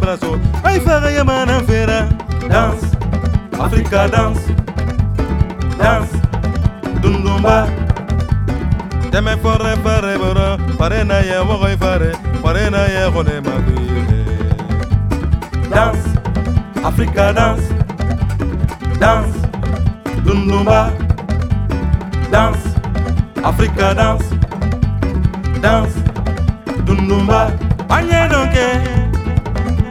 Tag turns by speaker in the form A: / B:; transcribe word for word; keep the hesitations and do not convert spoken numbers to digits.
A: so ay fara yamana fera dance Africa dance dance dundumba Deme fore fare bora fare na ye wo fare fare na ye gole magui Dance Africa dance dance dundumba dance Africa dance dance dundumba anye donke